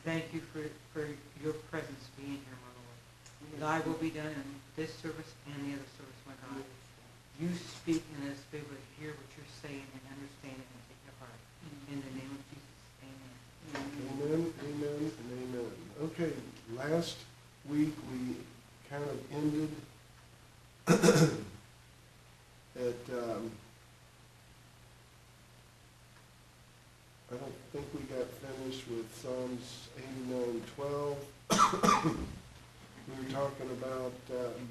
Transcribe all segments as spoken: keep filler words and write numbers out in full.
thank you for, for your presence being here, my Lord. Thy will be done in this service and the other service, my God. You speak and let us be able to hear what you're saying and understand it and take it apart. In the name of Jesus, amen. Amen, amen, and amen. Okay, last week we kind of ended at, um, I don't think we got finished with Psalms eighty-nine twelve. We were talking about um,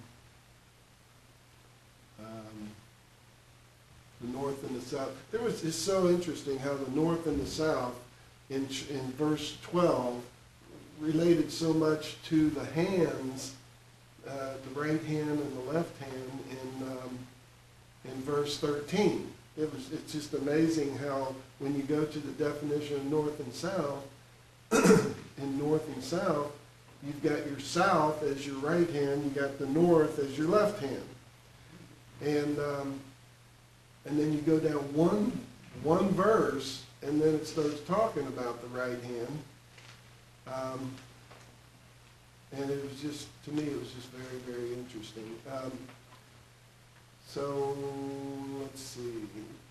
um, the north and the south. There was, it's so interesting how the north and the south in, in verse twelve related so much to the hands, uh, the right hand and the left hand in, um, in verse thirteen. It was, it's just amazing how when you go to the definition of north and south, in north and south, you've got your south as your right hand, you got the north as your left hand. And um, and then you go down one one verse, and then it starts talking about the right hand. Um, and it was just, to me, it was just very, very interesting. Um, so, let's see.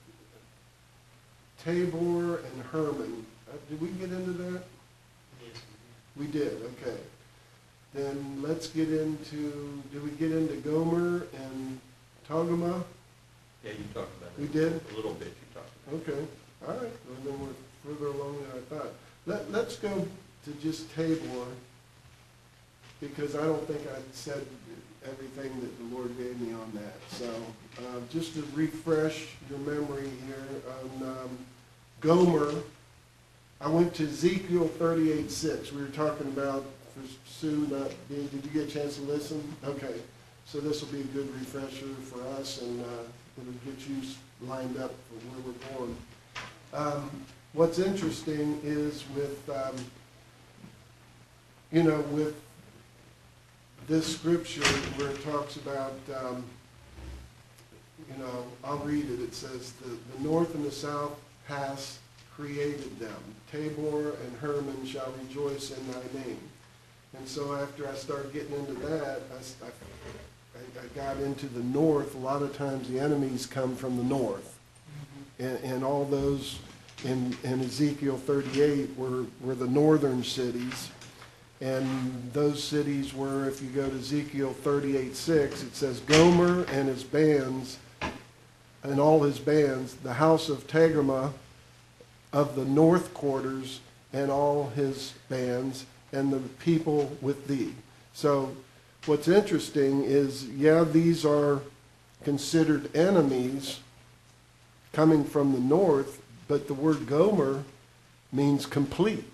Tabor and Hermon. Uh, did we get into that? Yes. We did, okay. Then let's get into, did we get into Gomer and Togarmah? Yeah, you talked about it. We did? A little bit you talked about it. Okay, all right, well, then we're further along than I thought. Let, let's go to just Tabor, because I don't think I said everything that the Lord gave me on that. So, uh, just to refresh your memory here, on um, Gomer, I went to Ezekiel thirty-eight six. We were talking about, for Sue not being, did you get a chance to listen? Okay, so this will be a good refresher for us, and uh, it'll get you lined up for where we're going. Um, what's interesting is with, um, you know, with this scripture where it talks about, um, you know, I'll read it. It says, the, the north and the south has created them. Tabor and Hermon shall rejoice in thy name. And so after I started getting into that, I, I, I got into the north. A lot of times the enemies come from the north. And, and all those in, in Ezekiel thirty-eight were, were the northern cities. And those cities were, if you go to Ezekiel thirty-eight six, it says, Gomer and his bands, and all his bands, the house of Togarmah of the north quarters, and all his bands, and the people with thee. So what's interesting is, yeah, these are considered enemies coming from the north, but the word Gomer means complete.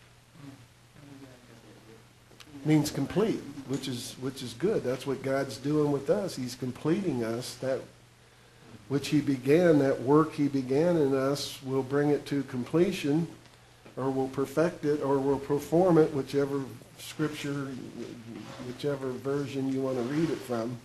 Means complete, which is which is good. That's what God's doing with us. He's completing us. That which he began, that work he began in us, will bring it to completion, or will perfect it, or will perform it, whichever scripture, whichever version you want to read it from.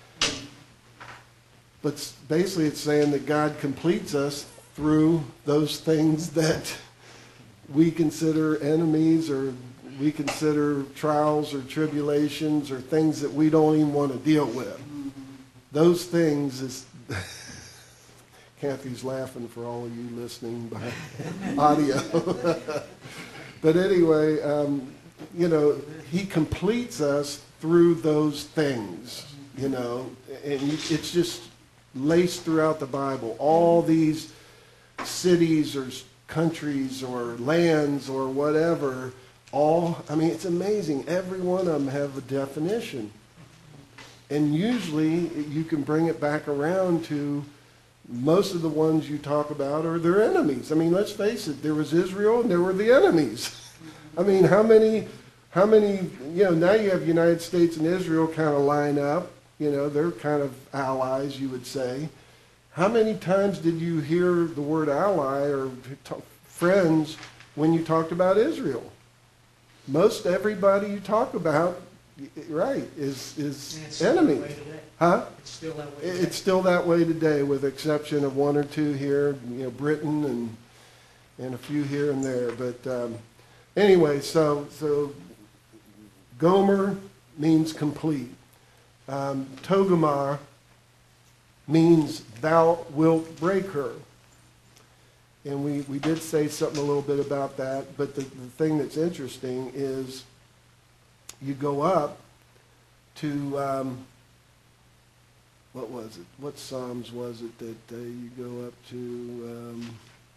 But basically it's saying that God completes us through those things that we consider enemies, or we consider trials or tribulations or things that we don't even want to deal with. Those things is... Kathy's laughing for all of you listening by audio. But anyway, um, you know, he completes us through those things, you know, and it's just laced throughout the Bible. All these cities or countries or lands or whatever, all, I mean, it's amazing. Every one of them have a definition. And usually you can bring it back around to most of the ones you talk about are their enemies. I mean, let's face it, there was Israel and there were the enemies. I mean, how many, how many, you know, now you have United States and Israel kind of line up. You know, they're kind of allies, you would say. How many times did you hear the word ally or t- friends when you talked about Israel? Most everybody you talk about, right, is is enemy. Huh? It's still that way. It's still that way today, with the exception of one or two here, you know, Britain and and a few here and there. But um, anyway, so, so Gomer means complete. Um, Togomar means thou wilt break her. And we, we did say something a little bit about that, but the, the thing that's interesting is you go up to, um, what was it? What Psalms was it that uh, you go up to? Um,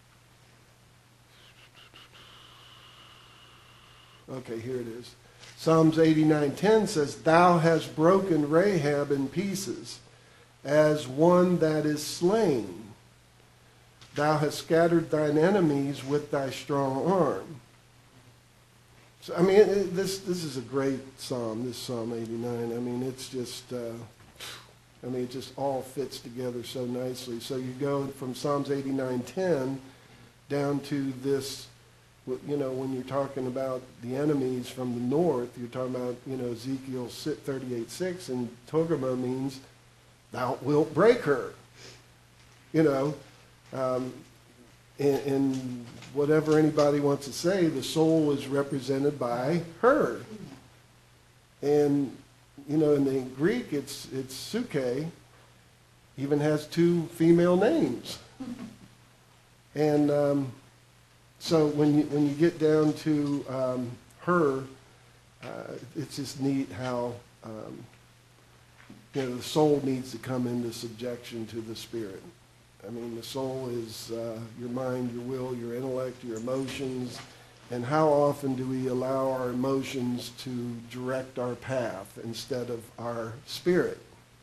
okay, here it is. Psalms eighty-nine ten says, thou hast broken Rahab in pieces as one that is slain. Thou hast scattered thine enemies with thy strong arm. So, I mean, it, this this is a great psalm, this Psalm eighty-nine. I mean, it's just, uh, I mean, it just all fits together so nicely. So you go from Psalms eighty-nine ten down to this, you know, when you're talking about the enemies from the north, you're talking about, you know, Ezekiel thirty-eight six, and Togarmah means thou wilt break her. You know, um, and, and whatever anybody wants to say, the soul is represented by her. And, you know, in the Greek, it's, it's Suke, even has two female names. And um, so when you, when you get down to um, her, uh, it's just neat how, um, you know, the soul needs to come into subjection to the spirit. I mean, the soul is uh, your mind, your will, your intellect, your emotions. And how often do we allow our emotions to direct our path instead of our spirit?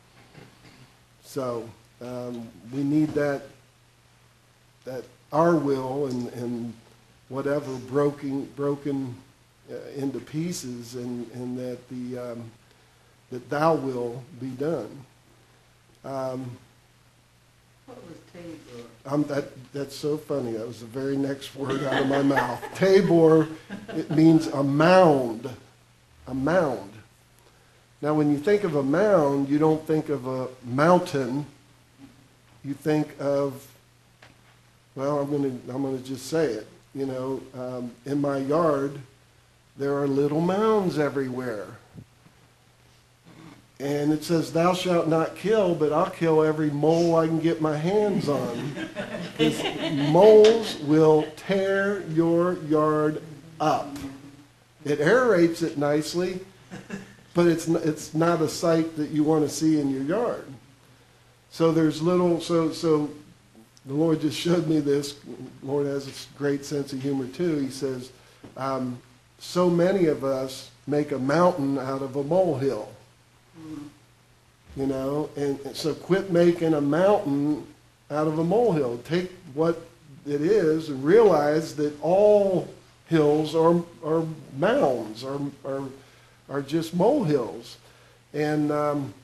So um, we need that, that our will and, and whatever broken, broken uh, into pieces, and, and that, the, um, that thou will be done. Um, What was Tabor? Um, that, that's so funny. That was the very next word out of my mouth. Tabor, it means a mound. A mound. Now, when you think of a mound, you don't think of a mountain. You think of, well, I'm going to I'm going to just say it. You know, um, in my yard, there are little mounds everywhere. And it says, thou shalt not kill, but I'll kill every mole I can get my hands on. Because moles will tear your yard up. It aerates it nicely, but it's, it's not a sight that you want to see in your yard. So there's little, so, so the Lord just showed me this. The Lord has a great sense of humor too. He says, um, so many of us make a mountain out of a molehill. You know, and, and so quit making a mountain out of a molehill. Take what it is and realize that all hills are, are mounds, are, are, are just molehills. And um,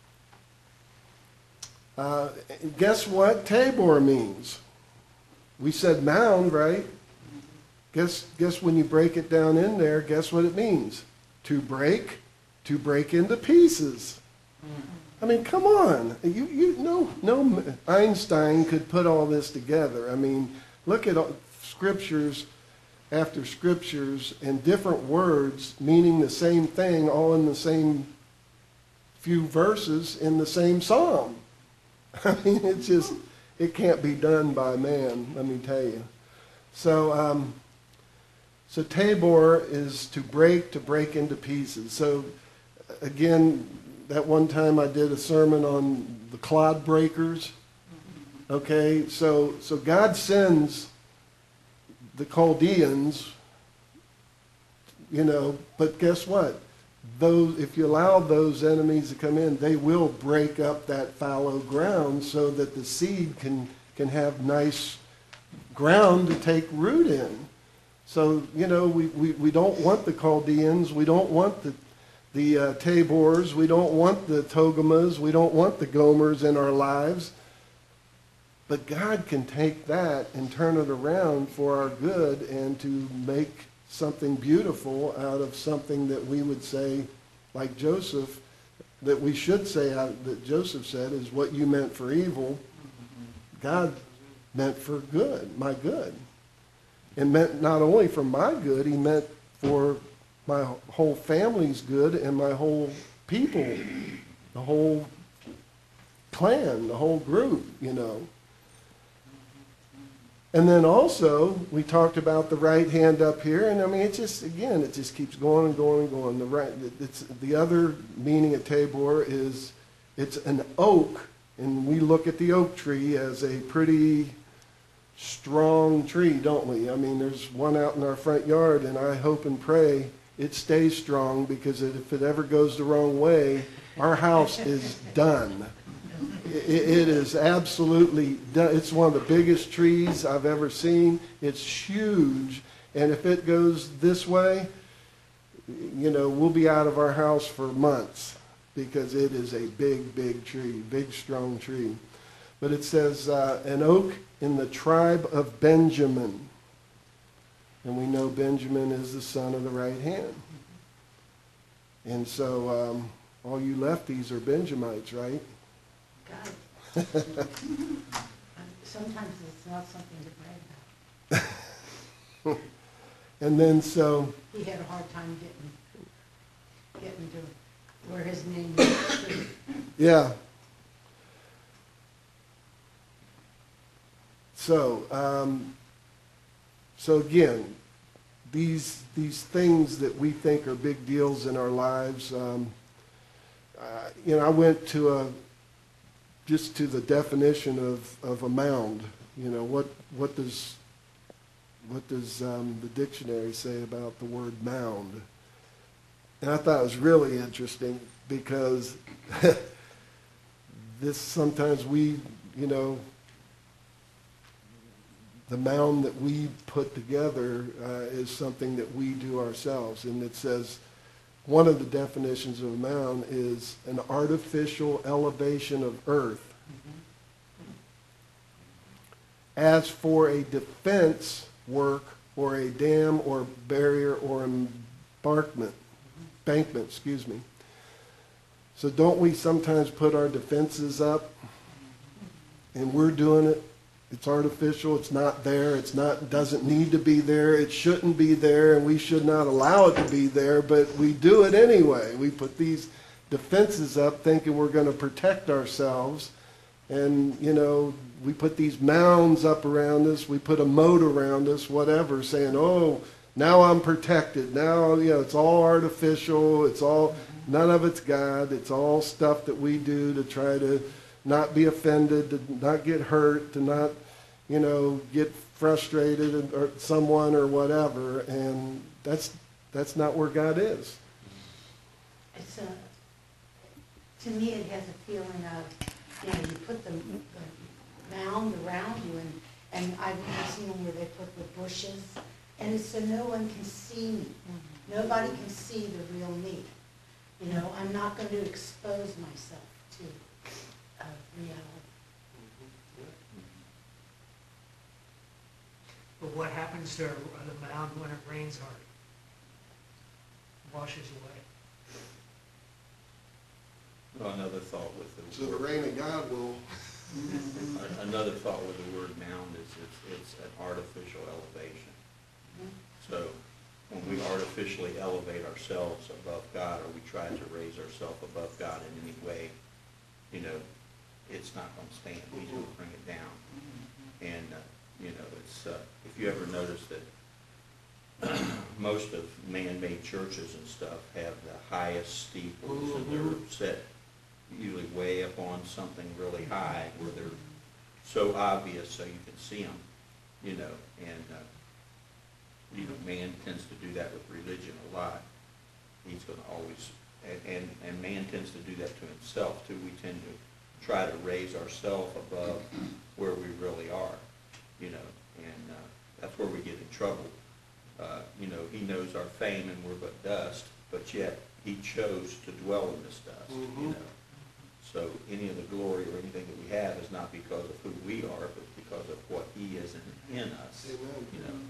uh, guess what Tabor means? We said mound, right? Guess, guess when you break it down in there, guess what it means? To break, to break into pieces. I mean, come on. You, you, no, no Einstein could put all this together. I mean, look at all, scriptures after scriptures and different words meaning the same thing, all in the same few verses in the same psalm. I mean, it's just, it can't be done by man, let me tell you. So, um, so Tabor is to break, to break into pieces. So, again, that one time I did a sermon on the clod breakers. Okay, so so God sends the Chaldeans, you know, but guess what? Those, if you allow those enemies to come in, they will break up that fallow ground so that the seed can can have nice ground to take root in. So, you know, we, we, we don't want the Chaldeans, we don't want the the uh, Tabors, we don't want the Togarmahs, we don't want the Gomers in our lives. But God can take that and turn it around for our good and to make something beautiful out of something that we would say, like Joseph, that we should say, uh, that Joseph said, is what you meant for evil, God meant for good, my good. and meant not only for my good, he meant for my whole family's good and my whole people, the whole clan, the whole group, you know. And then also, we talked about the right hand up here, and I mean, it just, again, it just keeps going and going and going. The right, it's, the other meaning of Tabor is it's an oak, and we look at the oak tree as a pretty strong tree, don't we? I mean, there's one out in our front yard, and I hope and pray it stays strong, because if it ever goes the wrong way, our house is done. It is absolutely done. It's one of the biggest trees I've ever seen. It's huge. And if it goes this way, you know, we'll be out of our house for months, because it is a big, big tree, big, strong tree. But it says, uh, an oak in the tribe of Benjamin. And we know Benjamin is the son of the right hand. And so um, all you lefties are Benjamites, right? God. Sometimes it's not something to brag about. And then so, He had a hard time getting, getting to where his name was too. yeah. So, um, so again, these these things that we think are big deals in our lives. Um, uh, you know, I went to a just to the definition of, of a mound. You know, what what does what does um, the dictionary say about the word mound? And I thought it was really interesting, because this sometimes we, you know, the mound that we put together uh, is something that we do ourselves. And it says, one of the definitions of a mound is an artificial elevation of earth as for a defense work or a dam or barrier or embankment, bankment, excuse me. So don't we sometimes put our defenses up, and we're doing it? It's artificial, it's not there, it's not, doesn't need to be there, it shouldn't be there, and we should not allow it to be there, but we do it anyway. We put these defenses up thinking we're going to protect ourselves, and, you know, we put these mounds up around us, we put a moat around us, whatever, saying, oh, now I'm protected, now, you know, it's all artificial, it's all, none of it's God, it's all stuff that we do to try to not be offended, to not get hurt, to not, you know, get frustrated or someone or whatever, and that's that's not where God is. It's a, to me, it has a feeling of, you know, you put the, the mound around you, and, and I've even seen them where they put the bushes, and it's so no one can see me. Nobody can see the real me. You know, I'm not going to expose myself to uh, reality. But what happens to the mound when it rains hard? Washes away. Well, another thought with the So the word, rain of God will. another thought with the word mound is it's, it's an artificial elevation. So when we artificially elevate ourselves above God, or we try to raise ourselves above God in any way, you know, it's not going to stand. He's going to bring it down. And, uh, you know, it's, uh, if you ever notice that most of man-made churches and stuff have the highest steeples, and they're set usually way up on something really high where they're so obvious so you can see them, you know, and, uh, you know, man tends to do that with religion a lot. He's going to always, and, and, and man tends to do that to himself too. We tend to try to raise ourselves above where we really are, you know, and uh, that's where we get in trouble. Uh, you know, he knows our fame and we're but dust, but yet he chose to dwell in this dust, Mm-hmm. you know. So any of the glory or anything that we have is not because of who we are, but because of what he is in, in us, Amen. you know.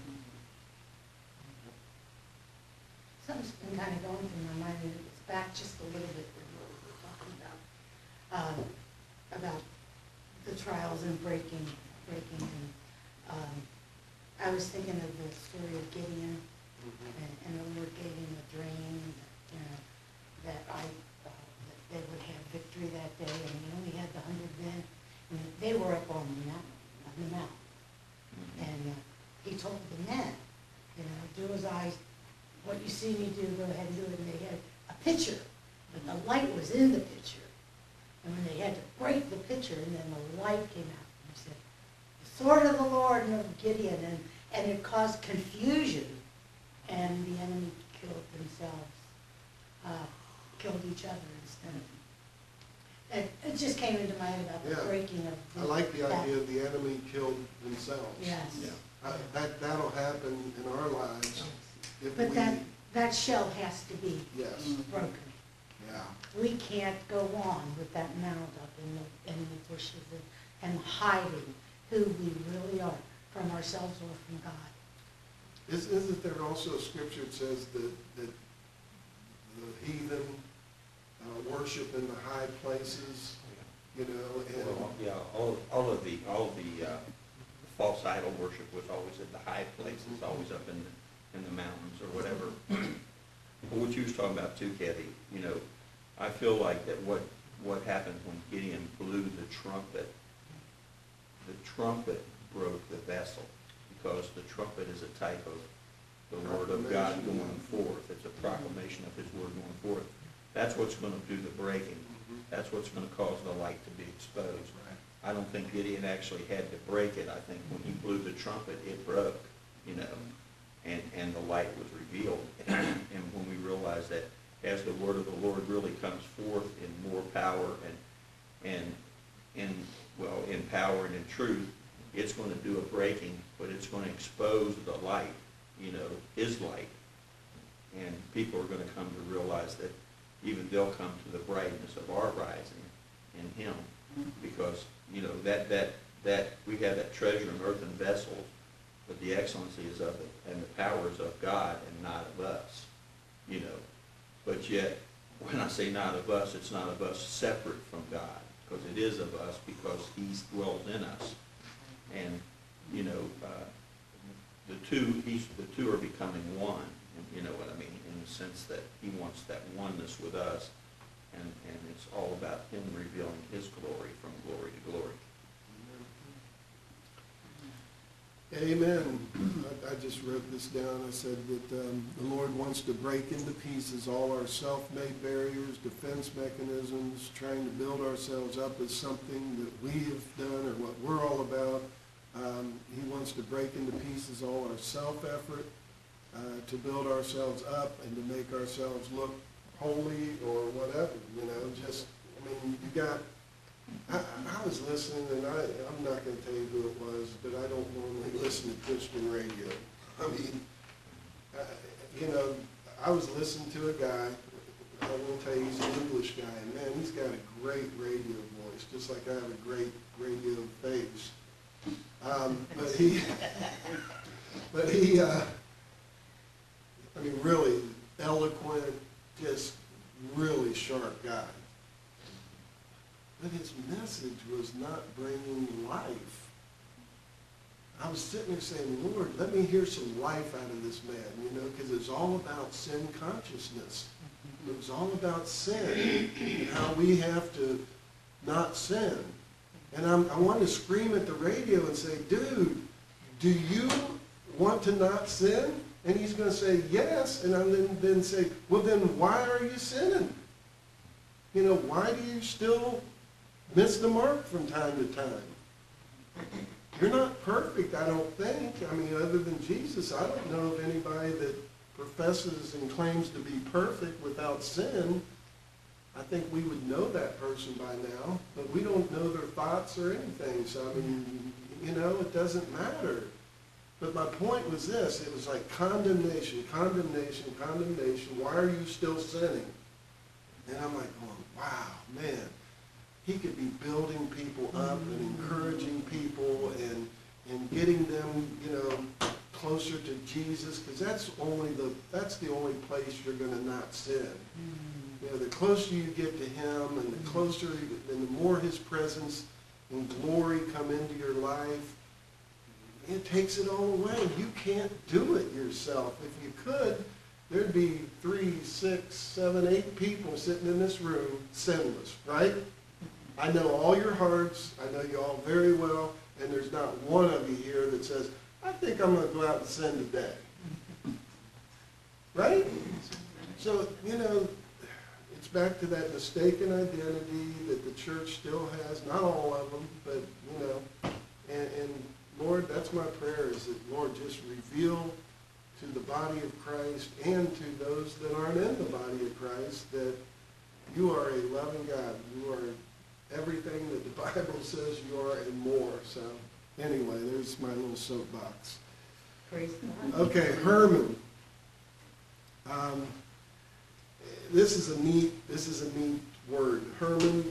Something's been kind of going through my mind, and it's back just a little bit from what we were talking about, um, about the trials and breaking, breaking, and um, I was thinking of the story of Gideon, and, and the Lord gave him a dream, you know, that I, uh, that they would have victory that day, and he only had the hundred men, and they were up on the mountain, on the mountain. And uh, he told the men, you know, do as I, what you see me do, go ahead and do it. And they had a pitcher, but the light was in the pitcher. And when they had to break the pitcher, and then the light came out, and he said, the sword of the Lord and of Gideon, and, and it caused confusion, and the enemy killed themselves, uh, killed each other instead of. It, it just came into my head about the Yeah. breaking of. I like the that- idea of the enemy killed themselves. Yes. Yeah. Uh, That, that'll happen in our lives if But we, that, that shell has to be yes, broken. yeah. We can't go on with that mound up in the, in the bushes and, and hiding who we really are from ourselves or from God. Is, isn't there also a scripture that says that, that the heathen uh, worship in the high places, you know, Well, and, yeah, all, all of the, all of the, uh, false idol worship was always at the high places, always up in the, in the mountains or whatever. But what you was talking about too, Kathy, you know, I feel like that what, what happened when Gideon blew the trumpet, the trumpet broke the vessel, because the trumpet is a type of the word of God going forth. It's a proclamation of his word going forth. That's what's gonna do the breaking. That's what's gonna cause the light to be exposed. I don't think Gideon actually had to break it. I think when he blew the trumpet, it broke, you know, and, and the light was revealed. And when we realize that as the word of the Lord really comes forth in more power and, and in, well, in power and in truth, it's going to do a breaking, but it's going to expose the light, you know, his light. And people are going to come to realize that even they'll come to the brightness of our rising in him. Because, you know, that, that, that, we have that treasure in earthen vessels, but the excellency is of it, and the power is of God and not of us, you know. But yet, when I say not of us, it's not of us separate from God, because it is of us, because he dwells in us. And, you know, uh, the two, he's, the two are becoming one, and you know what I mean, in the sense that he wants that oneness with us. And, and it's all about him revealing his glory from glory to glory. amen. I, I just wrote this down. I said that um, the Lord wants to break into pieces all our self-made barriers, defense mechanisms, trying to build ourselves up as something that we have done or what we're all about. Um, he wants to break into pieces all our self-effort uh, to build ourselves up and to make ourselves look holy or whatever, you know, just, I mean, you got, I, I was listening, and I, I'm not gonna tell you who it was, but I don't normally listen to Christian radio. I mean, uh, you know, I was listening to a guy, I will tell you, he's an English guy, and man, he's got a great radio voice, just like I have a great radio face. Um, but he, but he, uh, I mean, really eloquent, just really sharp guy. But his message was not bringing life. I was sitting there saying, Lord, let me hear some life out of this man, you know, because it's all about sin consciousness. It was all about sin and how we have to not sin. And I'm, I wanted to scream at the radio and say, dude, do you want to not sin? And he's going to say, yes. And I'm then, then say, well, then why are you sinning? You know, why do you still miss the mark from time to time? You're not perfect, I don't think. I mean, other than Jesus, I don't know of anybody that professes and claims to be perfect without sin. I think we would know that person by now, but we don't know their thoughts or anything. So, I mean, you know, it doesn't matter. But my point was this, it was like condemnation, condemnation, condemnation. Why are you still sinning? And I'm like going, wow, man, he could be building people up and encouraging people and, and getting them, you know, closer to Jesus, because that's only the, that's the only place you're going to not sin. You know, the closer you get to him and the closer, and the more his presence and glory come into your life, it takes it all away. You can't do it yourself. If you could, there'd be three, six, seven, eight people sitting in this room sinless, right? I know all your hearts. I know you all very well. And there's not one of you here that says, I think I'm going to go out and sin today. Right? So, you know, it's back to that mistaken identity that the church still has. Not all of them, but, you know. And, and Lord, that's my prayer, is that, Lord, just reveal to the body of Christ and to those that aren't in the body of Christ that you are a loving God. You are everything that the Bible says you are and more. So anyway, there's my little soapbox. Praise God. Okay, Herman. Um, this is a neat, this is a neat word. Herman.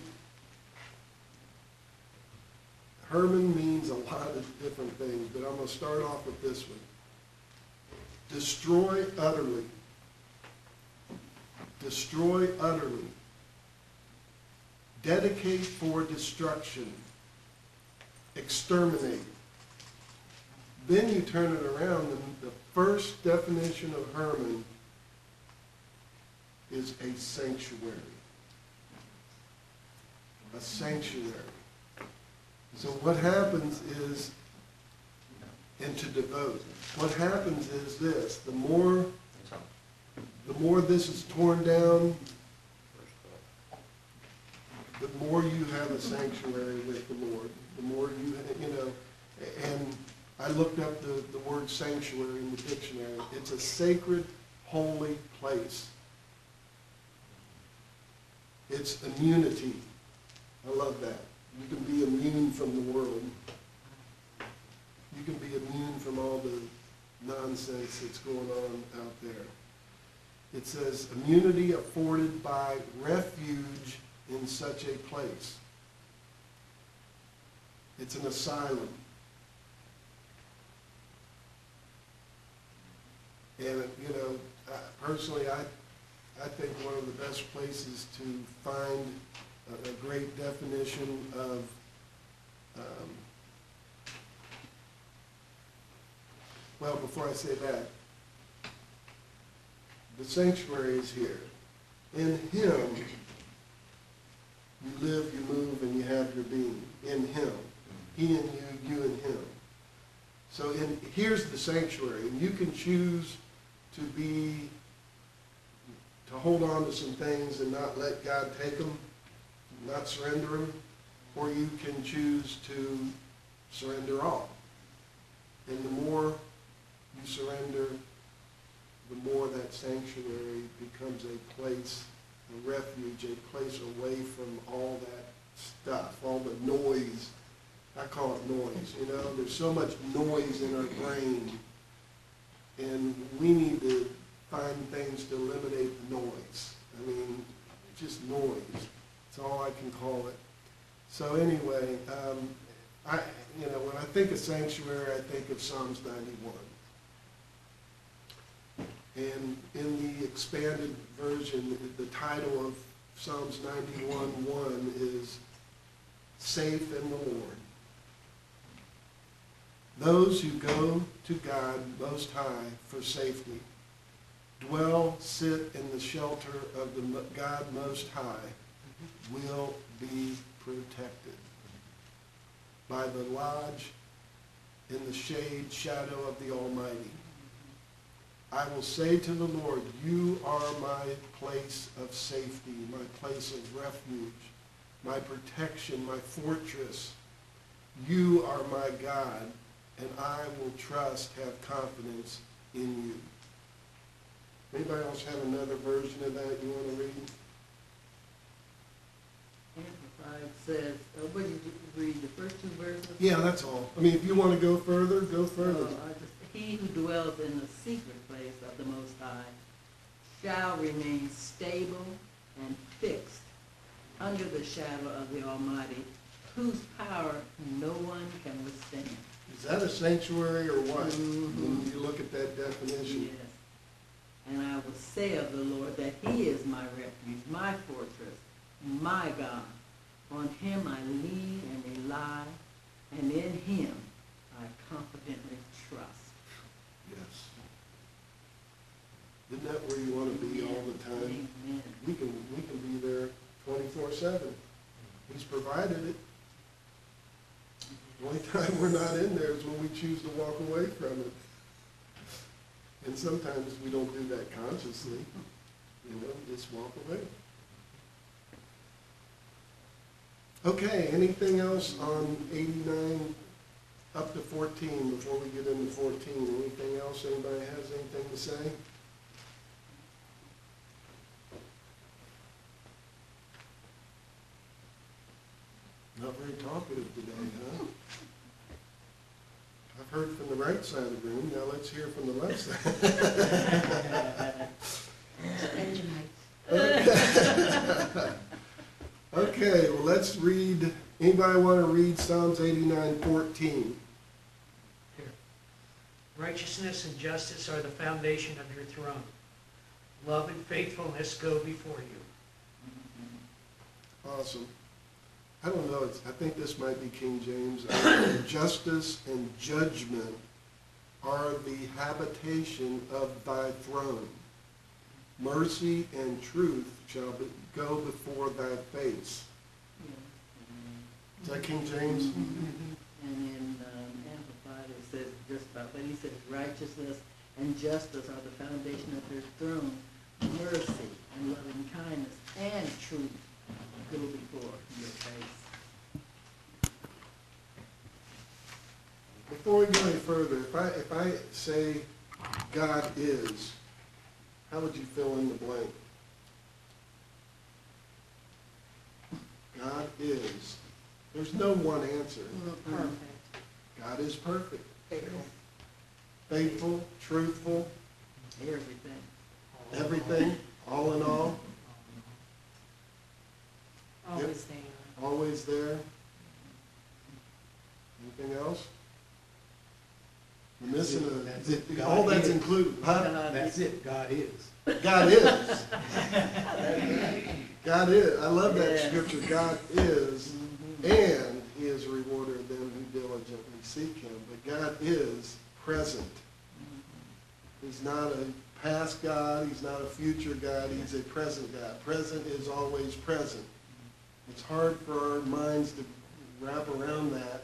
Herman means a lot of different things, but I'm going to start off with this one. Destroy utterly. Destroy utterly. Dedicate for destruction. Exterminate. Then you turn it around, and the first definition of Herman is a sanctuary. A sanctuary. So what happens is, and to devote, what happens is this: the more, the more this is torn down, the more you have a sanctuary with the Lord. The more you, you know, and I looked up the, the word sanctuary in the dictionary. It's a sacred, holy place. It's immunity. I love that. You can be immune from the world. You can be immune from all the nonsense that's going on out there. It says, immunity afforded by refuge in such a place. It's an asylum. And, you know, I, personally, I, I think one of the best places to find a, a great definition of um, well, before I say that, the sanctuary is here. In Him, you live, you move, and you have your being. In Him. He and you, you and Him. So in, here's the sanctuary, and you can choose to be, to hold on to some things and not let God take them, not surrender them, or you can choose to surrender all. And the more you surrender, the more that sanctuary becomes a place, a refuge, a place away from all that stuff, all the noise. I call it noise, you know. There's so much noise in our brain, and we need to find things to eliminate the noise. I mean, just noise. That's all I can call it. So anyway, um, I, you know, when I think of sanctuary, I think of Psalms ninety-one. And in the expanded version, the title of Psalms ninety-one one is Safe in the Lord. Those who go to God Most High for safety, dwell, sit in the shelter of the God Most High, will be protected. By the lodge in the shade, shadow of the Almighty. I will say to the Lord, you are my place of safety, my place of refuge, my protection, my fortress. You are my God, and I will trust, have confidence in you. Anybody else have another version of that you want to read? Amplified says, uh, what did you read, the first two verses? Yeah, that's all. I mean, if you want to go further, go further. Uh, I just, he who dwells in the secret place of the Most High shall remain stable and fixed under the shadow of the Almighty, whose power no one can withstand. Is that a sanctuary or what? Mhm. When you look at that definition. Yes. And I will say of the Lord that he is my refuge, my fortress, my God. On him I lean and rely, and in him I confidently where you want to be all the time. Amen. We can, we can be there twenty-four seven. He's provided it. The only time we're not in there is when we choose to walk away from it. And sometimes we don't do that consciously, you know, just walk away. Okay, anything else on eighty-nine up to fourteen before we get into fourteen? Anything else? Anybody has anything to say? Not very talkative today, huh? I've heard from the right side of the room, now let's hear from the left side. Benjamites. Okay, well, let's read, anybody want to read Psalms eighty-nine fourteen? Here. Righteousness and justice are the foundation of your throne. Love and faithfulness go before you. Awesome. I don't know, it's, I think this might be King James. Justice and judgment are the habitation of thy throne. Mercy and truth shall be, go before thy face. Is that King James? And in um, Amplified, it says just about, but he says righteousness and justice are the foundation of your throne. Mercy and loving kindness and truth go before your face. Before we go any further, if I, if I say God is, how would you fill in the blank? God is. There's no one answer. Perfect. God is perfect, Faithful. faithful, truthful, Everything. everything, all in all, Always there. always there. Anything else? We're missing a, That's it. all God that's is. included. Huh? That's it, God is. God is. God is. I love that Yeah. scripture. God is, and he is a rewarder of them who diligently seek him. But God is present. He's not a past God. He's not a future God. He's a present God. Present is always present. It's hard for our minds to wrap around that.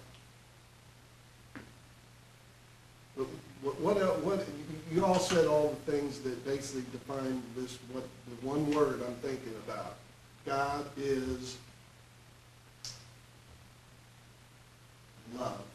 But what, what, else, what, you all said all the things that basically define this, what, the one word I'm thinking about. God is love.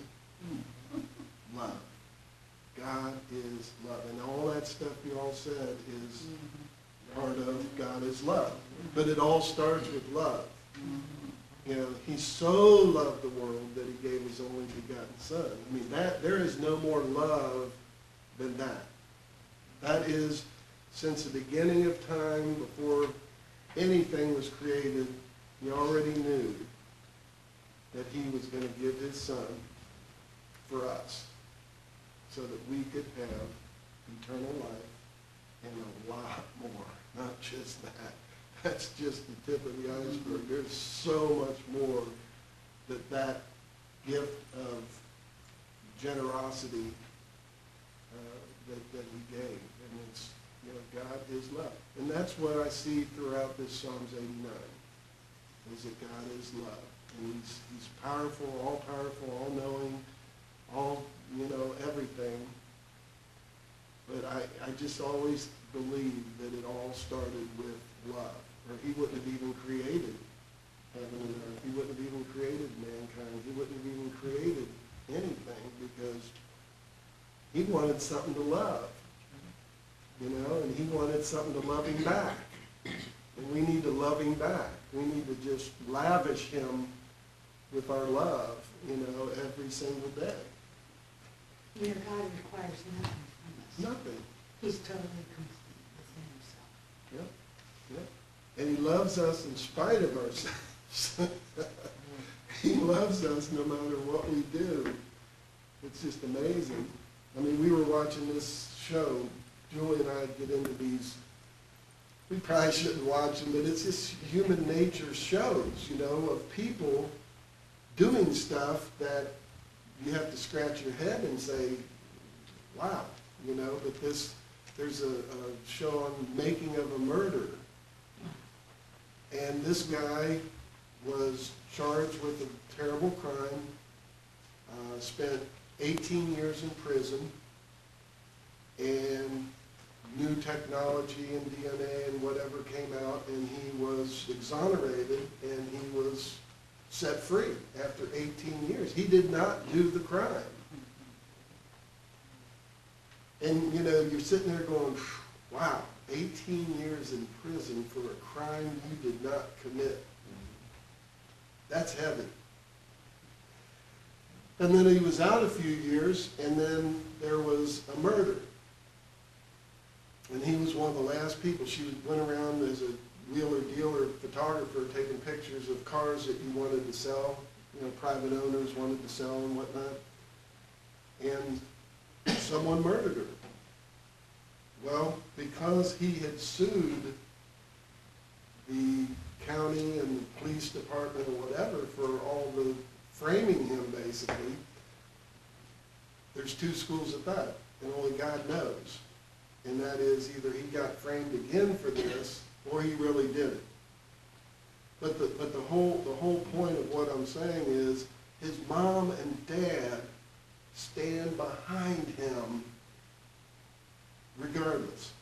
Love. God is love. And all that stuff you all said is part of God is love. But it all starts with love. You know, he so loved the world that he gave his only begotten son. I mean, that there is no more love than that. That is, since the beginning of time, before anything was created, he already knew that he was going to give his son for us so that we could have eternal life and a lot more, not just that. That's just the tip of the iceberg. There's so much more that that gift of generosity uh, that, that he gave. And it's, you know, God is love. And that's what I see throughout this Psalms eighty-nine, is that God is love. And he's, he's powerful, all powerful, all knowing, all, you know, everything. But I, I just always believe that it all started with love. Or he wouldn't have even created heaven and earth. He wouldn't have even created mankind. He wouldn't have even created anything because he wanted something to love, you know, and he wanted something to love him back. And we need to love him back. We need to just lavish him with our love, you know, every single day. You know, God requires nothing from us. Nothing. He's totally complete within himself. Yep, yep. And he loves us in spite of ourselves. He loves us no matter what we do. It's just amazing. I mean, we were watching this show. Julie and I get into these, we probably shouldn't watch them, but it's just human nature shows, you know, of people doing stuff that you have to scratch your head and say, wow, you know, but this, there's a, a show on Making of a Murder. And this guy was charged with a terrible crime, uh, spent eighteen years in prison, and new technology and D N A and whatever came out, and he was exonerated, and he was set free after eighteen years. He did not do the crime. And, you know, you're sitting there going, wow, eighteen years in prison for a crime you did not commit. That's heavy. And then he was out a few years, and then there was a murder. And he was one of the last people. She went around as a wheeler dealer photographer taking pictures of cars that you wanted to sell, you know, private owners wanted to sell and whatnot. And someone murdered her. Well, because he had sued the county and the police department or whatever for all the framing him, basically, there's two schools of thought, and only God knows. And that is either he got framed again for this, or he really did it. But the, but the whole, the whole point of what I'm saying is his mom and dad stand behind him regardless.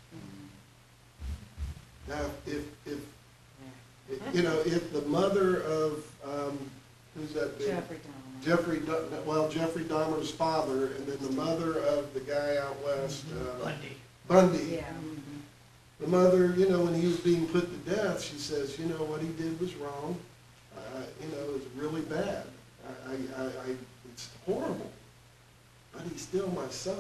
Now, if, if, if you know, if the mother of, um, who's that big? Jeffrey Dahmer. Jeffrey, Dah- well, Jeffrey Dahmer's father, and then the mother of the guy out west, uh, Bundy. Bundy. Yeah. The mother, you know, when he was being put to death, she says, you know, what he did was wrong. Uh, you know, it's really bad. I, I, I, it's horrible. But he's still my son.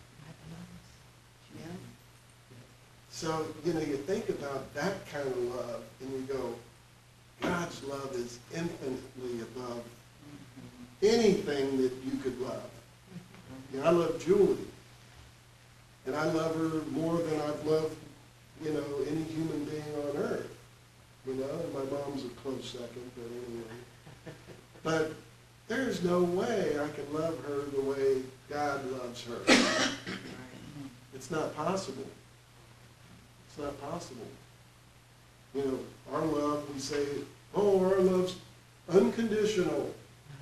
Yeah. So, you know, you think about that kind of love, and you go, God's love is infinitely above anything that you could love. You know, I love Julie, and I love her more than I've loved, you know, any human being on earth. You know, and my mom's a close second, but anyway. But there's no way I can love her the way God loves her. It's not possible. It's not possible. You know, our love, we say, oh, our love's unconditional.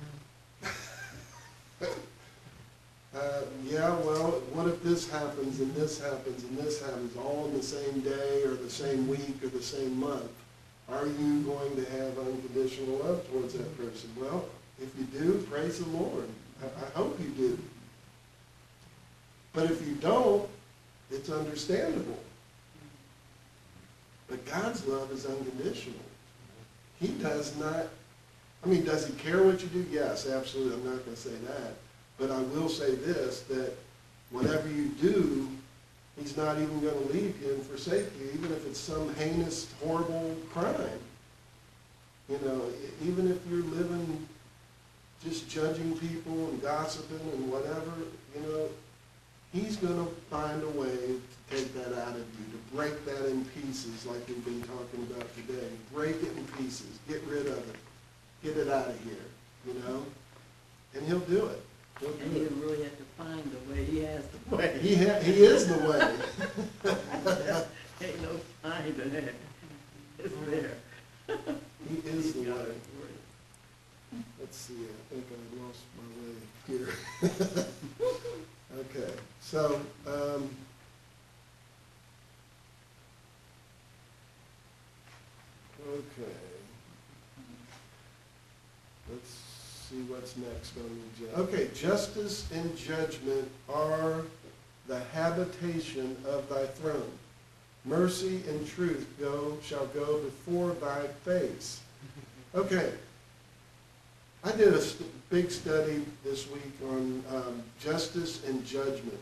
Uh, yeah, well, what if this happens, and this happens, and this happens, all in the same day, or the same week, or the same month? Are you going to have unconditional love towards that person? Well, if you do, praise the Lord. I, I hope you do. But if you don't, it's understandable. But God's love is unconditional. He does not, I mean, does he care what you do? Yes, absolutely. I'm not going to say that. But I will say this, that whatever you do, he's not even going to leave you and forsake you, even if it's some heinous, horrible crime. You know, even if you're living just judging people and gossiping and whatever, you know, he's going to find a way to take that out of you, to break that in pieces like we've been talking about today. Break it in pieces. Get rid of it. Get it out of here, you know? And he'll do it. He'll And do you it. don't really have to find the way, he has the way. He, ha he is the way. Ain't no finding it. It's there. He is the He's got way. it for you. Let's see, I think I lost my way here. Okay, so, um, okay. Let's see what's next on the agenda. Okay, justice and judgment are the habitation of thy throne. Mercy and truth go shall go before thy face. Okay. I did a st big study this week on um, justice and judgment.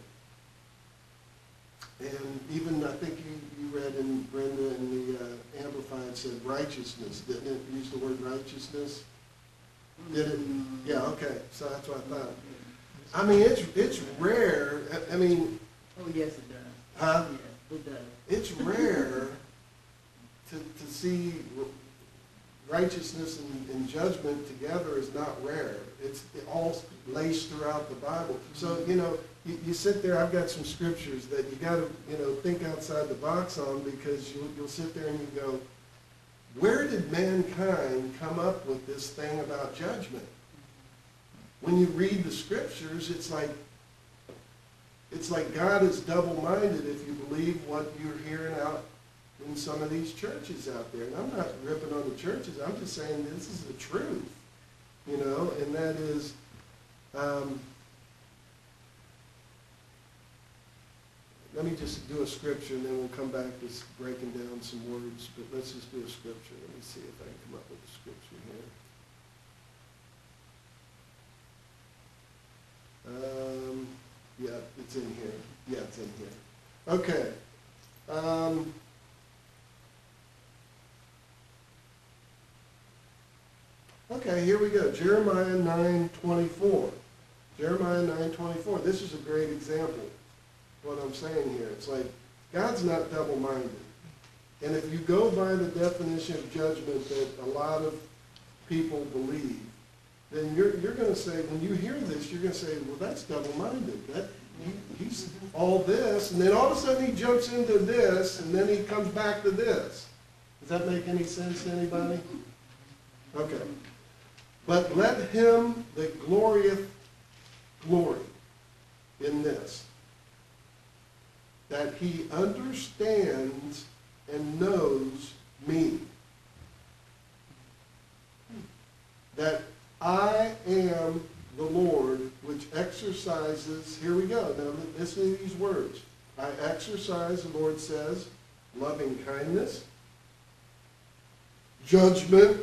And even, I think you, you read in Brenda in the uh, Amplified said righteousness, didn't it? Use the word righteousness? Did it? Yeah, okay. So that's what I thought. I mean, it's, it's rare. I, I mean. Oh, yes, it does. Huh? Yes, it does. It's rare to, to see righteousness and, and judgment together is not rare. It's all laced throughout the Bible. So, you know, you, you sit there, I've got some scriptures that you gotta, you know, think outside the box on, because you, you'll sit there and you go, where did mankind come up with this thing about judgment? When you read the scriptures, it's like, it's like God is double-minded if you believe what you're hearing out in some of these churches out there. And I'm not ripping on the churches, I'm just saying this is the truth, you know, and that is, um, let me just do a scripture and then we'll come back to s- breaking down some words, but let's just do a scripture. Let me see if I can come up with a scripture here. Um, yeah, it's in here. Yeah, it's in here. Okay. Um, okay, here we go. Jeremiah nine twenty-four. Jeremiah nine twenty-four. This is a great example. What I'm saying here. It's like, God's not double-minded. And if you go by the definition of judgment that a lot of people believe, then you're, you're going to say, when you hear this, you're going to say, well, that's double-minded. That, he, he's all this, and then all of a sudden he jumps into this, and then he comes back to this. Does that make any sense to anybody? Okay. But let him that glorieth glory in this, that he understands and knows me. That I am the Lord which exercises, here we go, now listen to these words. I exercise, the Lord says, loving kindness, judgment,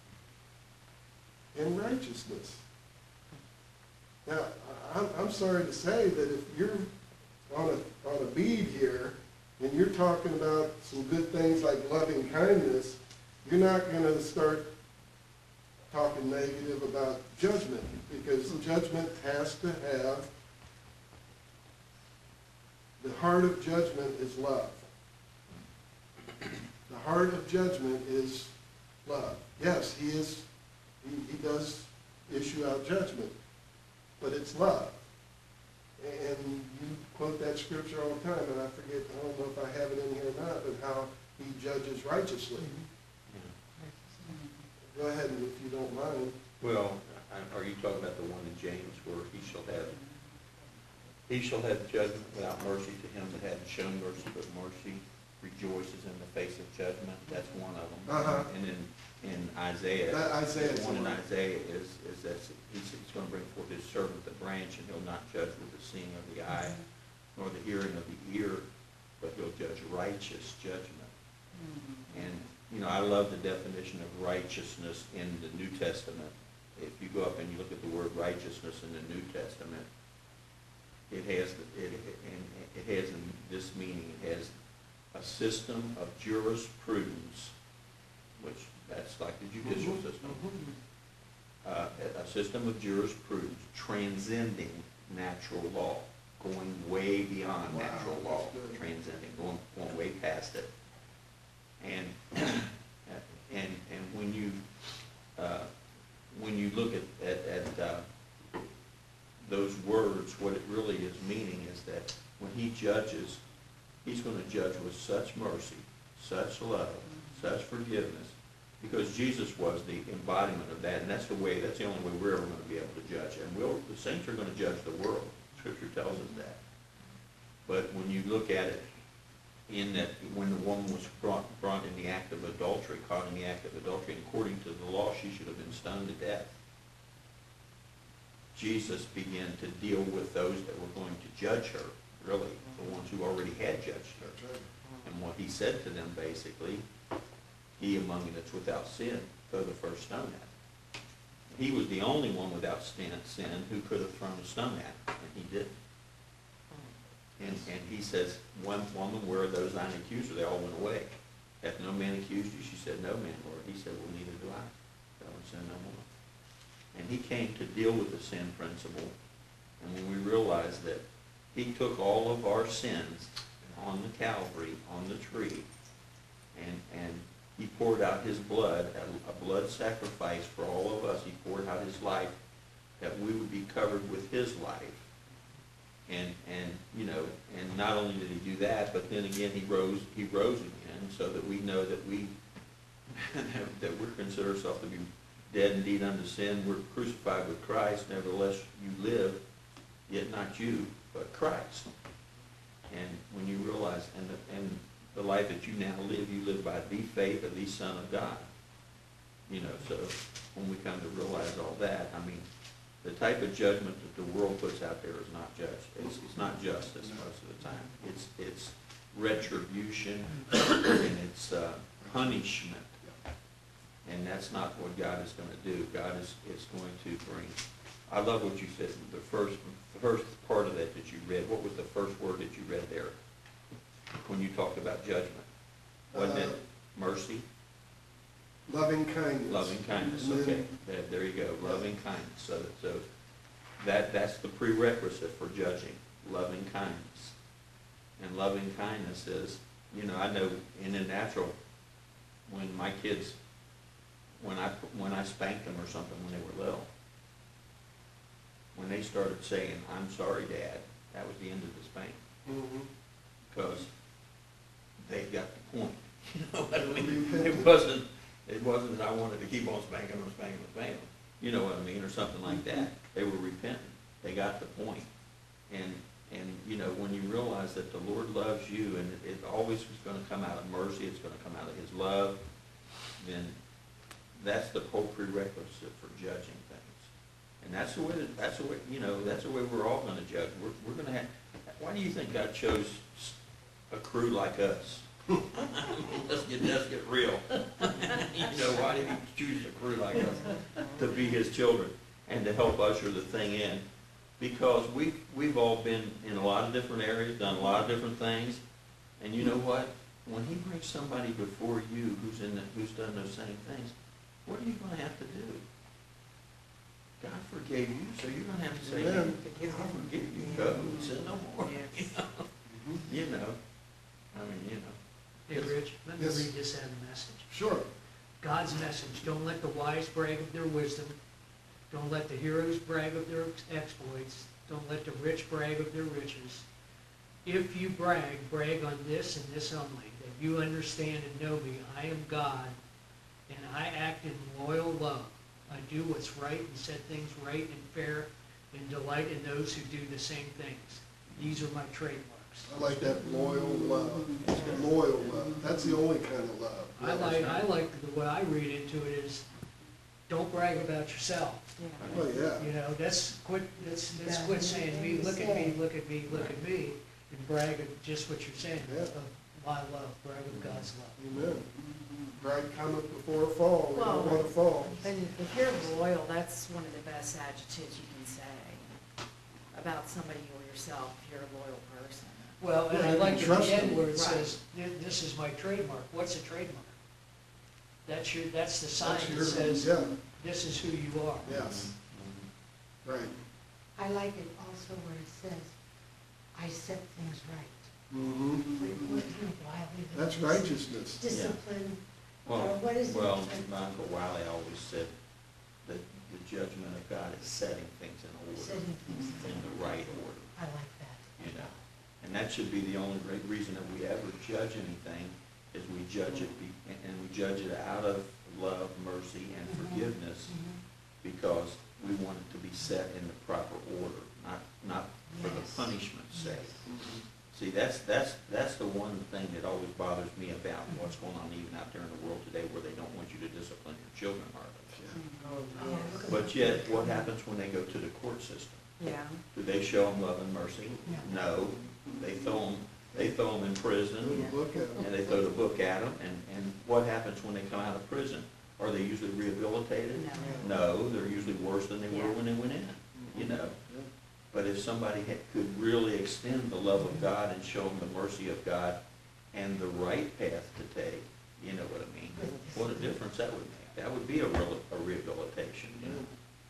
and righteousness. Now, I'm, I'm sorry to say that if you're on a, on a bead here, and you're talking about some good things like loving kindness, you're not going to start talking negative about judgment, because judgment has to have, the heart of judgment is love. The heart of judgment is love. Yes, he is, he, he does issue out judgment, but it's love. And you quote that scripture all the time, and I forget, I don't know if I have it in here or not, but how he judges righteously. Go ahead, if you don't mind. Well, I- are you talking about the one in James where he shall have, he shall have judgment without mercy to him that hadn't shown mercy, but mercy rejoices in the face of judgment? That's one of them. Uh-huh. And then in Isaiah, That Isaiah's the one in the one. Isaiah is, is that he's, he's going to bring forth his servant the branch, and he'll not judge with the seeing of the eye, nor the hearing of the ear, but he'll judge righteous judgment. And, you know, I love the definition of righteousness in the New Testament. If you go up and you look at the word righteousness in the New Testament, it has, it, and it has this meaning. It has a system of jurisprudence, which that's like the judicial system. Uh, a, a system of jurisprudence transcending natural law, going way beyond Wow, natural law, that's good. transcending, going, going way past it. And, and, and when you, uh, when you look at, at, at, uh, those words, what it really is meaning is that when he judges, he's gonna judge with such mercy, such love, such forgiveness, because Jesus was the embodiment of that, and that's the way, that's the only way we're ever gonna be able to judge. And we'll, the saints are gonna judge the world. Scripture tells us that. But when you look at it, in that when the woman was brought, brought in the act of adultery, caught in the act of adultery, and according to the law, she should have been stoned to death. Jesus began to deal with those that were going to judge her, really, the ones who already had judged her. That's right. And what he said to them, basically, he among you that's without sin, throw the first stone at him. He was the only one without sin, sin who could have thrown a stone at him, and he didn't. And, and he says, one woman, where are those thine accusers? They all went away. Hath no man accused you? She said, no man, Lord. He said, well, neither do I. Go and sin no more. And he came to deal with the sin principle. And when we realized that he took all of our sins on the Calvary, on the tree, and, and he poured out his blood, a, a blood sacrifice for all of us. He poured out his life that we would be covered with his life. And, and, you know, and not only did he do that, but then again, he rose, he rose again, so that we know that we, that we're considered ourselves to be dead indeed unto sin. We're crucified with Christ, nevertheless you live, yet not you, but Christ. And when you realize, and the, and the life that you now live, you live by the faith of the Son of God. You know, so when we come to realize all that, I mean, the type of judgment that the world puts out there is not just, it's, it's not justice most of the time. It's, it's retribution and it's uh, punishment. And that's not what God is going to do. God is, is going to bring, I love what you said, the first, the first part of that that you read. What was the first word that you read there when you talked about judgment? Wasn't it mercy? Loving kindness. Loving kindness, And then- okay, there, there you go, loving kindness, so, so, that, that's the prerequisite for judging, loving kindness. And loving kindness is, you know, I know in the natural, when my kids, when I, when I spanked them or something when they were little, when they started saying, "I'm sorry, Dad," that was the end of the spank, Mhm. because they got the point, you know what I mean? It wasn't, It wasn't that I wanted to keep on spanking them, spanking them, spanking them, you know what I mean, or something like that. They were repentant. They got the point. And, and, you know, when you realize that the Lord loves you and it, it always is gonna come out of mercy, it's gonna come out of his love, then that's the whole prerequisite for judging things. And that's the way, that, that's the way, you know, that's the way we're all gonna judge. We're, we're gonna have, why do you think God chose a crew like us? let's get let's get real. You know, why did he choose a crew like us to be his children and to help usher the thing in? Because we've we've all been in a lot of different areas, done a lot of different things, and you know what? When he brings somebody before you who's in the, who's done those same things, what are you going to have to do? God forgave you, so you're going to have to say, Amen. "I forgive you, go sin no more." Yes. You know, you know. I mean, you know. Hey, Rich, let me Yes. read this out of the message. Sure. God's message: don't let the wise brag of their wisdom. Don't let the heroes brag of their exploits. Don't let the rich brag of their riches. If you brag, brag on this and this only, that you understand and know me. I am God, and I act in loyal love. I do what's right and set things right and fair, and delight in those who do the same things. These are my trademarks. I like that loyal love. Loyal love. That's the only kind of love. I like, I like, the way I read into it is, don't brag about yourself. Oh, yeah. You know, that's quit, that's, that's quit saying me, look at me, look at me, look at me, and brag of just what you're saying, Yeah. of my love, brag of God's love. Amen. Bride cometh before a fall. We don't Well, want to fall. And if you're loyal, that's one of the best adjectives you can say about somebody or yourself, if you're a loyal person. Well, and I Yeah, you like can at trust the end them. where it Right. says, "Th- this is my trademark." What's a trademark? That's your, that's the sign That's that your- says, Yeah, this is who you are. yes, right. I like it also where it says, I set things right. Mm-hmm. What, what, you know, Wiley, the That's righteousness. discipline, or Well, what is it? well, my Uncle Wiley always said that the judgment of God is setting things in order, Setting things in in the right order, I like that. you know. And that should be the only re- reason that we ever judge anything, is we judge it, be- and and we judge it out of love, mercy, and Mhm. forgiveness, Mhm. because we want it to be set in the proper order, not, not for the Yes. punishment's sake. Mhm. See, that's, that's, that's the one thing that always bothers me about what's going on even out there in the world today, where they don't want you to discipline your children hardly. Yeah, look at But that. yet, what happens when they go to the court system? Yeah. Do they show them love and mercy? No. They throw them, they throw them in prison, Look at them. and they throw the book at them, and, and what happens when they come out of prison? Are they usually rehabilitated? No. No, they're usually worse than they were when they went in, you know? But if somebody had- could really extend the love of God and show them the mercy of God and the right path to take, you know what I mean? What a difference that would make. That would be a real, a rehabilitation, you know?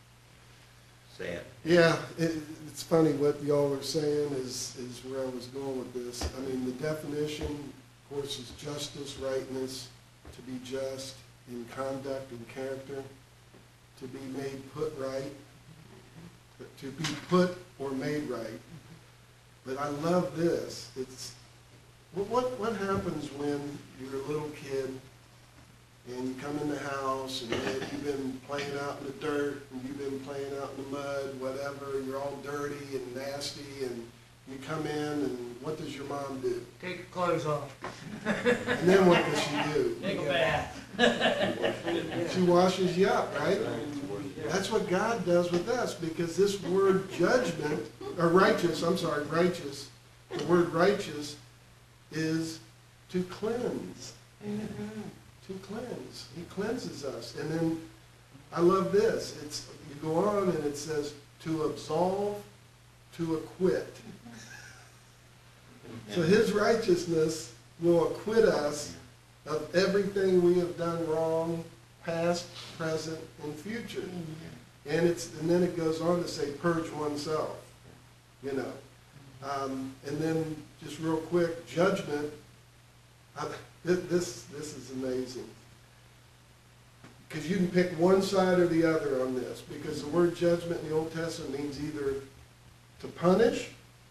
Sad. Yeah, it, it's funny what y'all were saying is, is where I was going with this. I mean, the definition, of course, is justice, rightness, to be just in conduct and character, to be made put right, to be put or made right. But I love this. It's, what, what, what happens when you're a little kid and you come in the house and then you've been playing out in the dirt and you've been playing out in the mud, whatever, you're all dirty and nasty, and you come in and what does your mom do? Take your clothes off. And then what does she do? Take a bath. She washes you up, right? That's what God does with us, because this word judgment, or righteous, I'm sorry, righteous, the word righteous is to cleanse. To cleanse. He cleanses us. And then, I love this. It's, you go on and it says, to absolve, to acquit. So his righteousness will acquit us of everything we have done wrong, past, present, and future. And it's, and then it goes on to say, purge oneself, you know. Um, and then, just real quick, judgment. I, this, this is amazing. Because you can pick one side or the other on this. Because the word judgment in the Old Testament means either to punish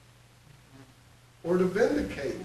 or to vindicate.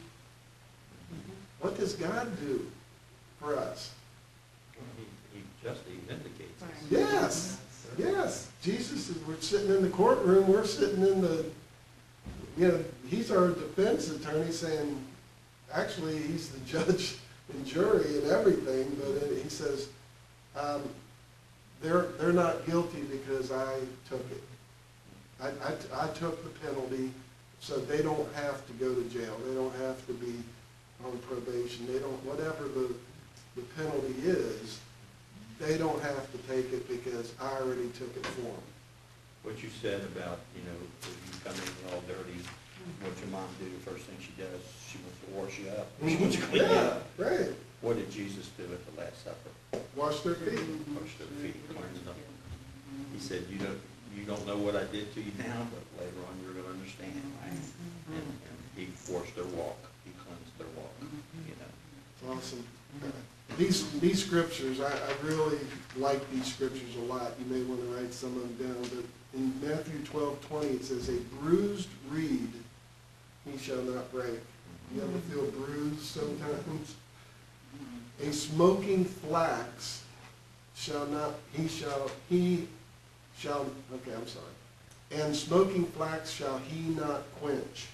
What does God do for us? He, he justly vindicates us. Yes, yes. Jesus, is, we're sitting in the courtroom, we're sitting in the, you know, he's our defense attorney saying, actually, he's the judge and jury and everything, but he says, um, they're, they're not guilty because I took it. I, I, I took the penalty, so they don't have to go to jail. They don't have to be on probation. They don't, whatever the, the penalty is, they don't have to take it because I already took it for them. What you said about, you know, if you come in all dirty, what your mom do, the first thing she does, she wants to wash you up. She wants to clean you Yeah, up. right. What did Jesus do at the Last Supper? Wash their feet. Wash their feet, cleanse them. He said, you don't, you don't know what I did to you now, but later on you're gonna understand, right? And, and he washed their walk, he cleansed their walk, you know. Awesome. These, these scriptures, I, I really like these scriptures a lot. You may want to write some of them down, but in Matthew twelve twenty, it says, a bruised reed he shall not break. You ever feel bruised sometimes? A smoking flax shall not, he shall, he shall, okay, I'm sorry. And smoking flax shall he not quench.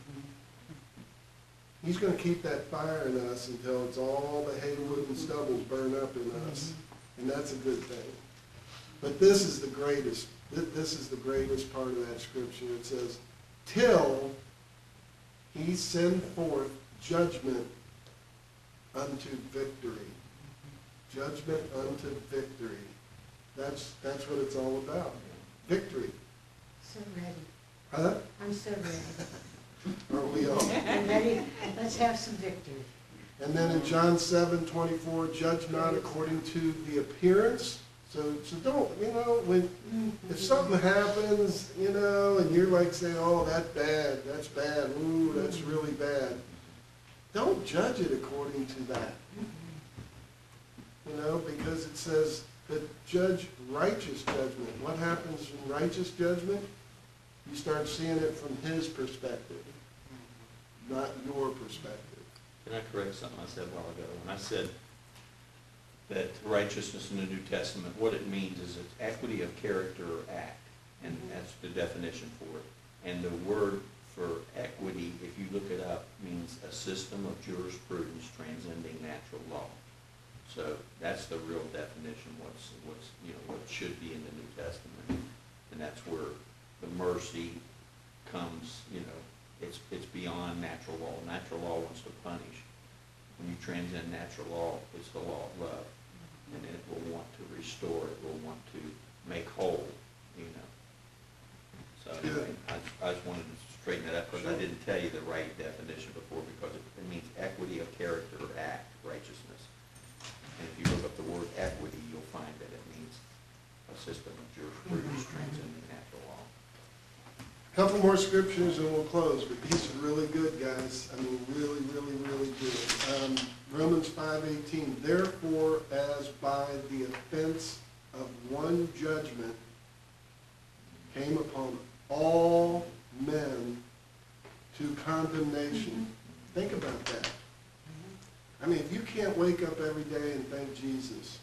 He's going to keep that fire in us until it's all the hay, wood, and stubble burn up in us. And that's a good thing. But this is the greatest, this is the greatest part of that scripture. It says, till he send forth judgment unto victory. Judgment unto victory. That's, that's what it's all about. Victory. So ready. Huh? I'm so ready. Aren't we all? I'm ready. Let's have some victory. And then in John seven twenty-four, judge not according to the appearance. So, so don't, you know, when, if something happens, you know, and you're like saying, oh, that's bad, that's bad, ooh, that's really bad. Don't judge it according to that. You know, because it says that judge righteous judgment. What happens in righteous judgment? You start seeing it from his perspective, not your perspective. Can I correct something I said a while ago? When I said that righteousness in the New Testament, what it means is it's equity of character or act, and that's the definition for it. And the word for equity, if you look it up, means a system of jurisprudence transcending natural law. So that's the real definition, what's, what's, you know, what should be in the New Testament. And that's where the mercy comes, you know, it's, it's beyond natural law. Natural law wants to punish. When you transcend natural law, it's the law of love. And it will want to restore, it will want to make whole, you know. So anyway, I, I just wanted to straighten that up because I didn't tell you the right definition before, because it, it means equity of character or act, righteousness. And if you look up the word equity, you'll find that it means a system of jurisprudence transcending natural law. Couple more scriptures and we'll close, but these are really good, guys. I mean, really, really, really good. Um, Romans five eighteen, therefore, as by the offense of one judgment came upon all men to condemnation. Think about that. I mean, if you can't wake up every day and thank Jesus,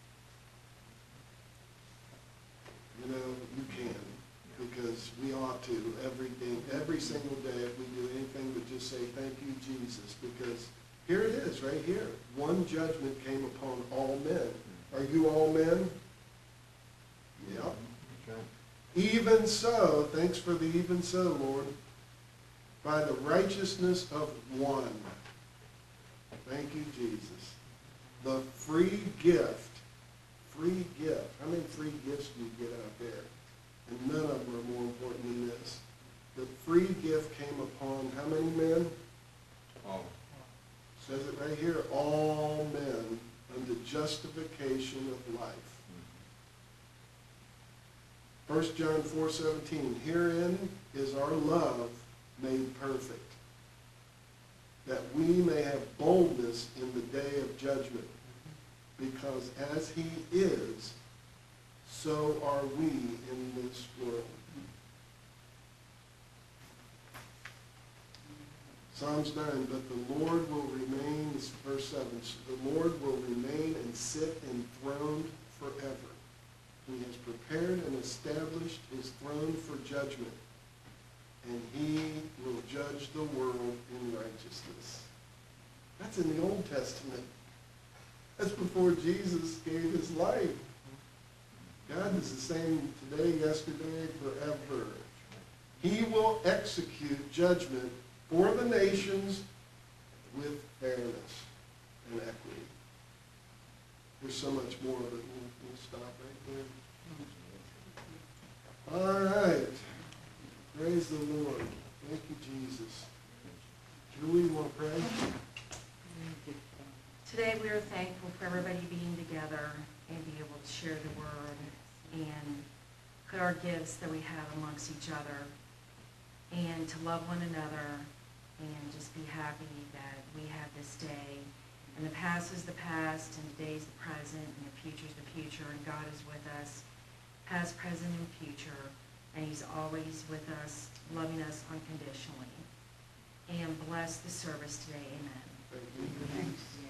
you know, you can, because we ought to every day, every single day, if we do anything but just say, thank you, Jesus, because here it is, right here. One judgment came upon all men. Are you all men? Yep. That's right. Even so, thanks for the even so, Lord, by the righteousness of one. Thank you, Jesus. The free gift, free gift. How many free gifts do you get out there? And none of them are more important than this. The free gift came upon how many men? All. Says it right here, all men unto justification of life. First John four seventeen, herein is our love made perfect, that we may have boldness in the day of judgment, because as he is, so are we in this world. Psalms nine, but the Lord will remain, this is verse seven, the Lord will remain and sit enthroned forever. He has prepared and established his throne for judgment, and he will judge the world in righteousness. That's in the Old Testament. That's before Jesus gave his life. God is the same today, yesterday, forever. He will execute judgment for the nations with fairness and equity. There's so much more of it. We'll, we'll stop right there. All right. Praise the Lord. Thank you, Jesus. Julie, you want to pray? Today, we are thankful for everybody being together and be able to share the word and put our gifts that we have amongst each other and to love one another and just be happy that we have this day. And the past is the past, and today is the present, and the future is the future, and God is with us, past, present, and future, and he's always with us, loving us unconditionally. And bless the service today. Amen. Thank you. Thanks.